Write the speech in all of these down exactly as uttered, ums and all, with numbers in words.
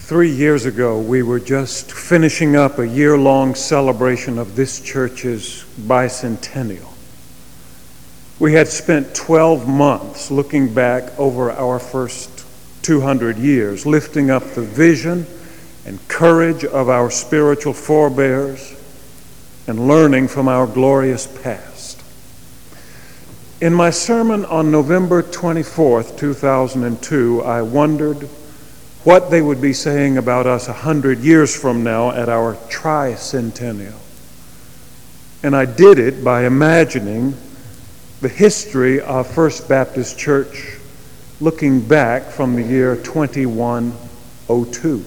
Three years ago, we were just finishing up a year-long celebration of this church's bicentennial. We had spent twelve months looking back over our first two hundred years, lifting up the vision and courage of our spiritual forebears and learning from our glorious past. In my sermon on November twenty-fourth, two thousand two, I wondered what they would be saying about us a hundred years from now at our tricentennial. And I did it by imagining the history of First Baptist Church looking back from the year twenty-one oh two.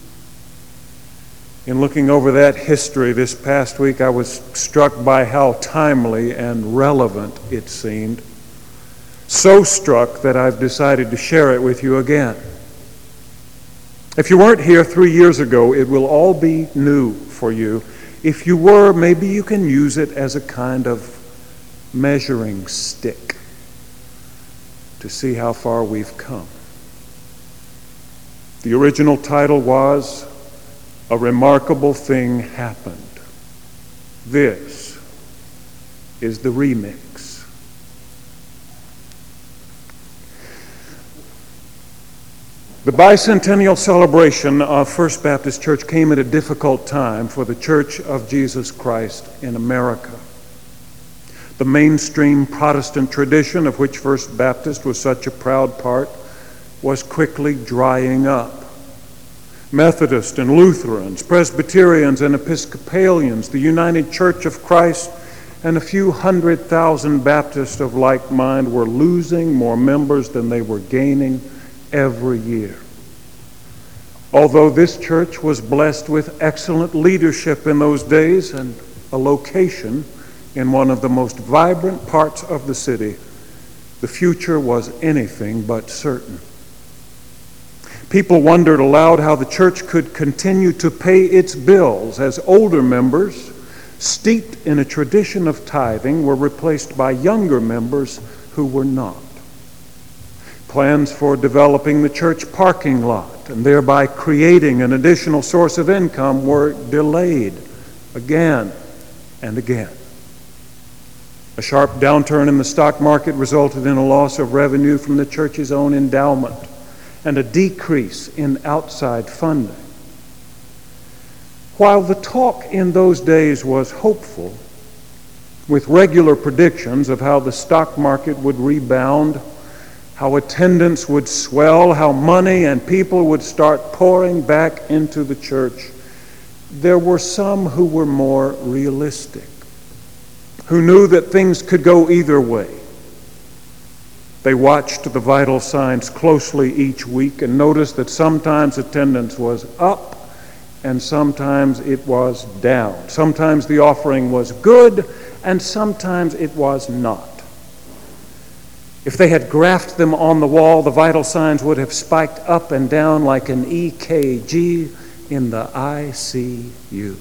In looking over that history this past week, I was struck by how timely and relevant it seemed. So struck that I've decided to share it with you again. If you weren't here three years ago, it will all be new for you. If you were, maybe you can use it as a kind of measuring stick to see how far we've come. The original title was A Remarkable Thing Happened. This is the remix. The bicentennial celebration of First Baptist Church came at a difficult time for the Church of Jesus Christ in America. The mainstream Protestant tradition, of which First Baptist was such a proud part, was quickly drying up. Methodists and Lutherans, Presbyterians and Episcopalians, the United Church of Christ, and a few hundred thousand Baptists of like mind were losing more members than they were gaining every year. Although this church was blessed with excellent leadership in those days and a location in one of the most vibrant parts of the city, the future was anything but certain. People wondered aloud how the church could continue to pay its bills as older members, steeped in a tradition of tithing, were replaced by younger members who were not. Plans for developing the church parking lot and thereby creating an additional source of income were delayed again and again. A sharp downturn in the stock market resulted in a loss of revenue from the church's own endowment and a decrease in outside funding. While the talk in those days was hopeful, with regular predictions of how the stock market would rebound, how attendance would swell, how money and people would start pouring back into the church, there were some who were more realistic, who knew that things could go either way. They watched the vital signs closely each week and noticed that sometimes attendance was up and sometimes it was down. Sometimes the offering was good and sometimes it was not. If they had graphed them on the wall, the vital signs would have spiked up and down like an E K G in the I C U.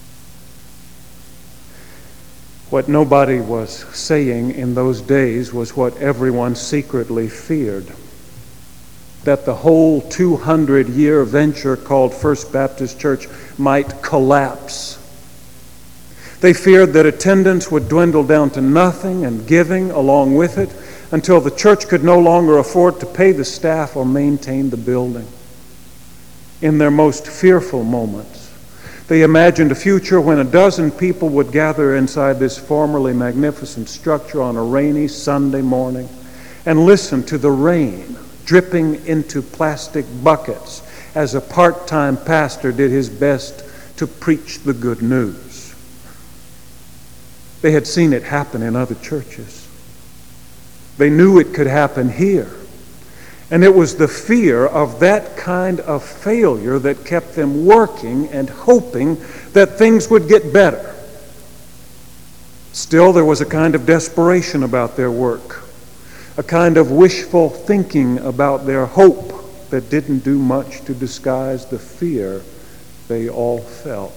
What nobody was saying in those days was what everyone secretly feared, that the whole two hundred year venture called First Baptist Church might collapse. They feared that attendance would dwindle down to nothing and giving along with it, until the church could no longer afford to pay the staff or maintain the building. In their most fearful moments, they imagined a future when a dozen people would gather inside this formerly magnificent structure on a rainy Sunday morning and listen to the rain dripping into plastic buckets as a part-time pastor did his best to preach the good news. They had seen it happen in other churches. They knew it could happen here. And it was the fear of that kind of failure that kept them working and hoping that things would get better. Still, there was a kind of desperation about their work, a kind of wishful thinking about their hope that didn't do much to disguise the fear they all felt.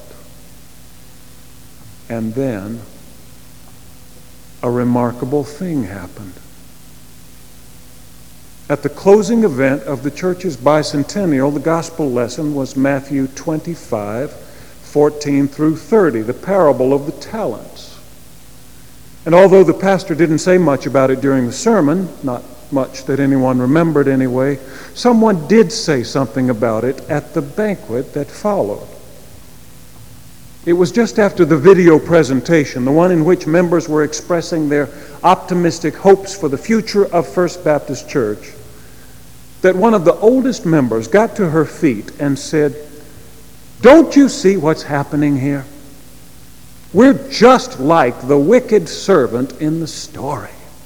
And then a remarkable thing happened. At the closing event of the church's bicentennial, the gospel lesson was Matthew twenty-five, fourteen through thirty, the parable of the talents. And although the pastor didn't say much about it during the sermon, not much that anyone remembered anyway, someone did say something about it at the banquet that followed. It was just after the video presentation, the one in which members were expressing their optimistic hopes for the future of First Baptist Church, that one of the oldest members got to her feet and said, "Don't you see what's happening here? We're just like the wicked servant in the story."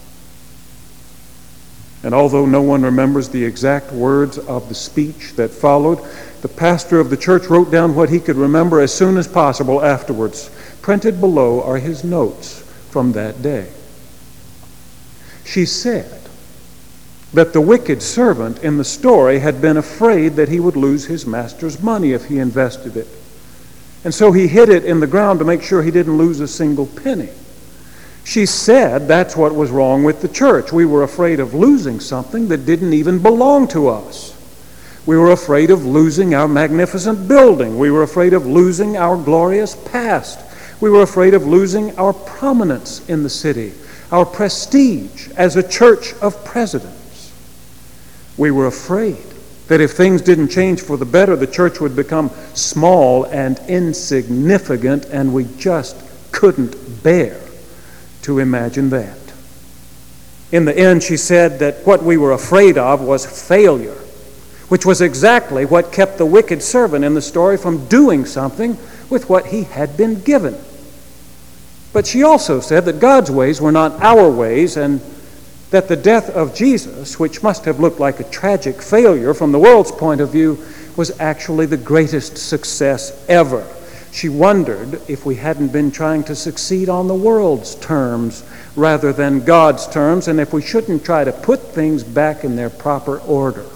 And although no one remembers the exact words of the speech that followed, the pastor of the church wrote down what he could remember as soon as possible afterwards. Printed below are his notes from that day. She said that the wicked servant in the story had been afraid that he would lose his master's money if he invested it. And so he hid it in the ground to make sure he didn't lose a single penny. She said that's what was wrong with the church. We were afraid of losing something that didn't even belong to us. We were afraid of losing our magnificent building. We were afraid of losing our glorious past. We were afraid of losing our prominence in the city, our prestige as a church of presidents. We were afraid that if things didn't change for the better, the church would become small and insignificant, and we just couldn't bear to imagine that. In the end, she said that what we were afraid of was failure, which was exactly what kept the wicked servant in the story from doing something with what he had been given. But she also said that God's ways were not our ways, and that the death of Jesus, which must have looked like a tragic failure from the world's point of view, was actually the greatest success ever. She wondered if we hadn't been trying to succeed on the world's terms rather than God's terms, and if we shouldn't try to put things back in their proper order.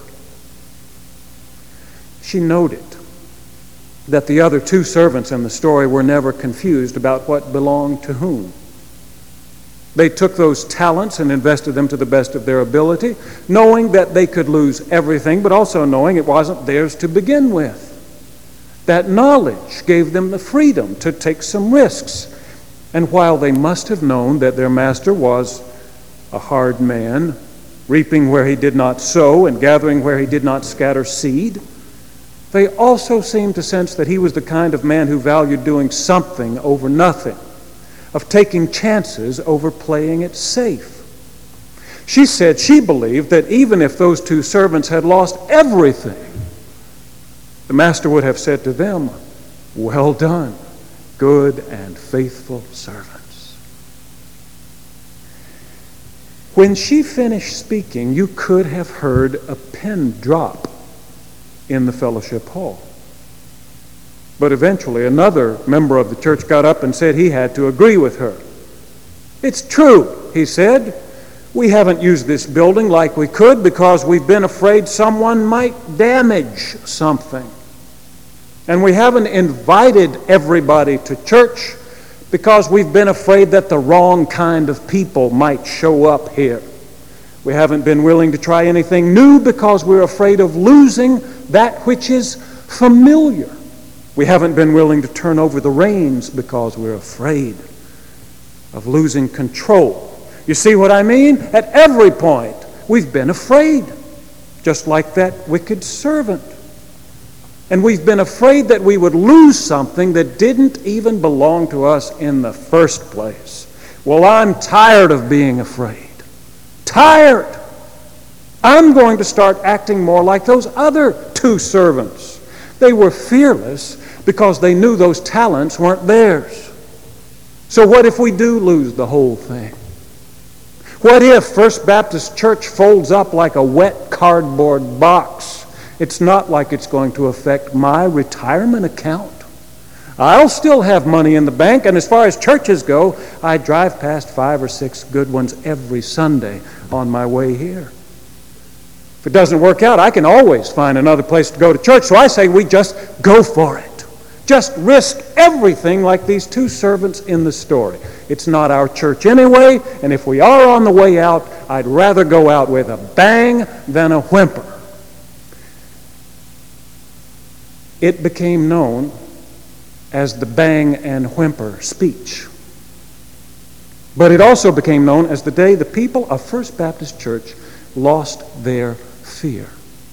She noted that the other two servants in the story were never confused about what belonged to whom. They took those talents and invested them to the best of their ability, knowing that they could lose everything, but also knowing it wasn't theirs to begin with. That knowledge gave them the freedom to take some risks. And while they must have known that their master was a hard man, reaping where he did not sow and gathering where he did not scatter seed, they also seemed to sense that he was the kind of man who valued doing something over nothing, of taking chances over playing it safe. She said she believed that even if those two servants had lost everything, the master would have said to them, "Well done, good and faithful servants." When she finished speaking, you could have heard a pin drop in the fellowship hall. But eventually another member of the church got up and said he had to agree with her. "It's true," he said. "We haven't used this building like we could because we've been afraid someone might damage something. And we haven't invited everybody to church because we've been afraid that the wrong kind of people might show up here. We haven't been willing to try anything new because we're afraid of losing that which is familiar. We haven't been willing to turn over the reins because we're afraid of losing control." You see what I mean? At every point, we've been afraid, just like that wicked servant. And we've been afraid that we would lose something that didn't even belong to us in the first place. Well, I'm tired of being afraid. Tired. I'm going to start acting more like those other two servants. They were fearless because they knew those talents weren't theirs. So what if we do lose the whole thing? What if First Baptist Church folds up like a wet cardboard box? It's not like it's going to affect my retirement account. I'll still have money in the bank, and as far as churches go, I drive past five or six good ones every Sunday on my way here. If it doesn't work out, I can always find another place to go to church, so I say we just go for it. Just risk everything like these two servants in the story. It's not our church anyway, and if we are on the way out, I'd rather go out with a bang than a whimper. It became known as the bang and whimper speech. But it also became known as the day the people of First Baptist Church lost their fear.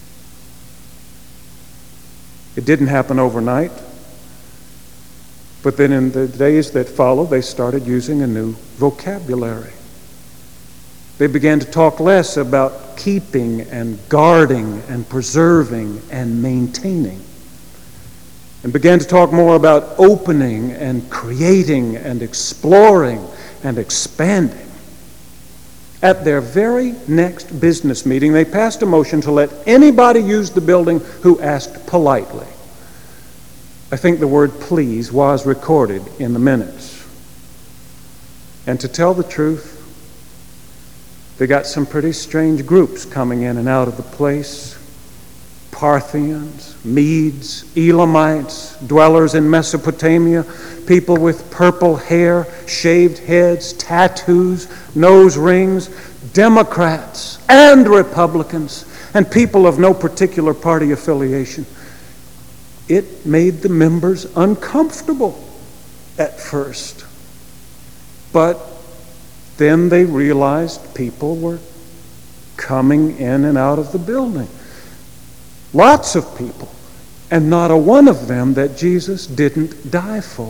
It didn't happen overnight, but then in the days that followed, they started using a new vocabulary. They began to talk less about keeping and guarding and preserving and maintaining, and began to talk more about opening and creating and exploring and expanding. At their very next business meeting, they passed a motion to let anybody use the building who asked politely. I think the word please was recorded in the minutes. And to tell the truth, they got some pretty strange groups coming in and out of the place. Parthians, Medes, Elamites, dwellers in Mesopotamia, people with purple hair, shaved heads, tattoos, nose rings, Democrats and Republicans, and people of no particular party affiliation. It made the members uncomfortable at first. But then they realized people were coming in and out of the building. Lots of people, and not a one of them that Jesus didn't die for.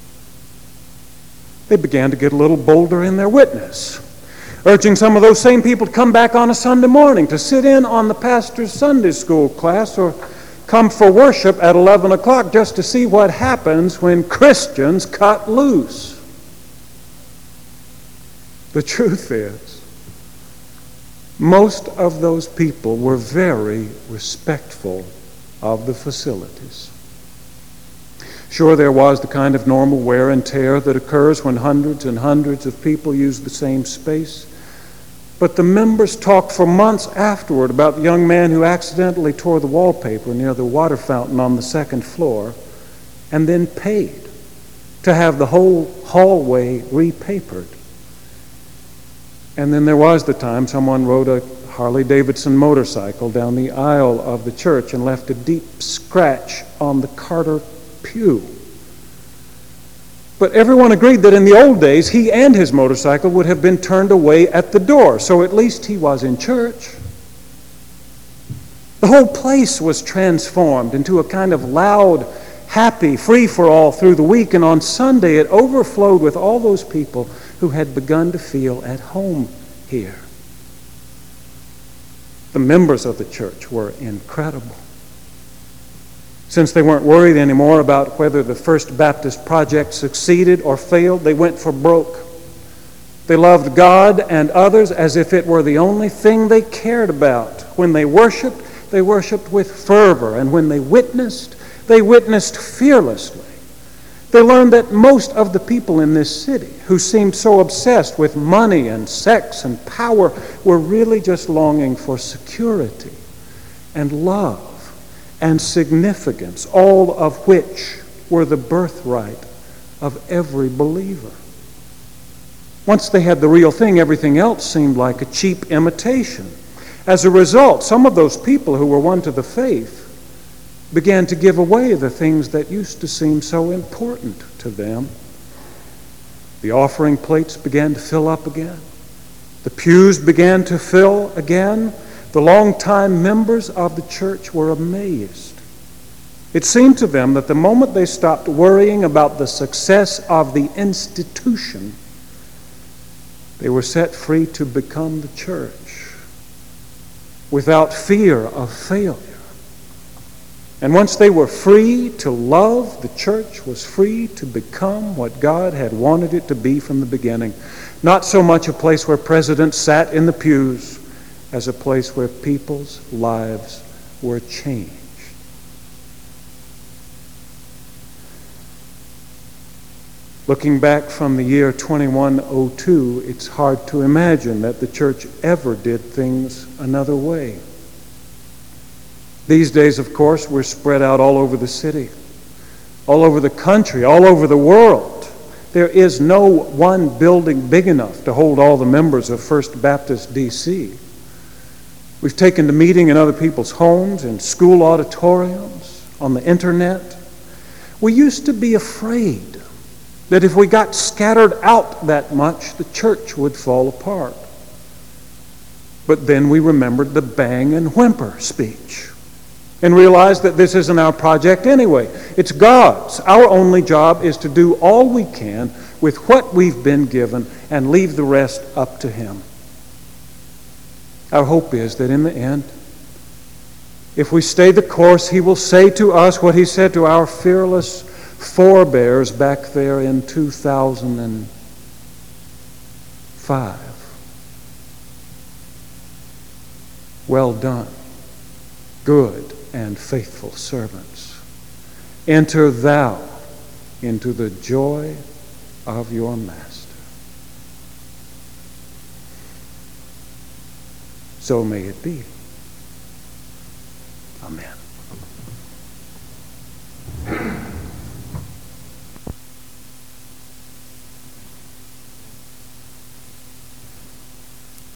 They began to get a little bolder in their witness, urging some of those same people to come back on a Sunday morning to sit in on the pastor's Sunday school class or come for worship at eleven o'clock just to see what happens when Christians cut loose. The truth is, most of those people were very respectful of the facilities. Sure, there was the kind of normal wear and tear that occurs when hundreds and hundreds of people use the same space. But the members talked for months afterward about the young man who accidentally tore the wallpaper near the water fountain on the second floor and then paid to have the whole hallway repapered. And then there was the time someone rode a Harley-Davidson motorcycle down the aisle of the church and left a deep scratch on the Carter pew. But everyone agreed that in the old days, he and his motorcycle would have been turned away at the door, so at least he was in church. The whole place was transformed into a kind of loud, happy free-for-all through the week, and on Sunday it overflowed with all those people who had begun to feel at home here. The members of the church were incredible. Since they weren't worried anymore about whether the First Baptist project succeeded or failed, they went for broke. They loved God and others as if it were the only thing they cared about. When they worshiped, they worshiped with fervor, and when they witnessed, they witnessed fearlessly. They learned that most of the people in this city who seemed so obsessed with money and sex and power were really just longing for security and love and significance, all of which were the birthright of every believer. Once they had the real thing, everything else seemed like a cheap imitation. As a result, some of those people who were won to the faith began to give away the things that used to seem so important to them. The offering plates began to fill up again. The pews began to fill again. The longtime members of the church were amazed. It seemed to them that the moment they stopped worrying about the success of the institution, they were set free to become the church without fear of failure. And once they were free to love, the church was free to become what God had wanted it to be from the beginning. Not so much a place where presidents sat in the pews, as a place where people's lives were changed. Looking back from the year twenty-one oh two, it's hard to imagine that the church ever did things another way. These days, of course, we're spread out all over the city. all over the country, all over the world. There is no one building big enough to hold all the members of First Baptist D C. We've taken the meeting in other people's homes, in school auditoriums, on the internet. We used to be afraid that if we got scattered out that much, the church would fall apart. But then we remembered the bang and whimper speech and realized that this isn't our project anyway. It's God's. Our only job is to do all we can with what we've been given and leave the rest up to Him. Our hope is that in the end, if we stay the course, He will say to us what He said to our fearless forebears back there in two thousand five. Well done, good and faithful servants. Enter thou into the joy of your master. So may it be. Amen.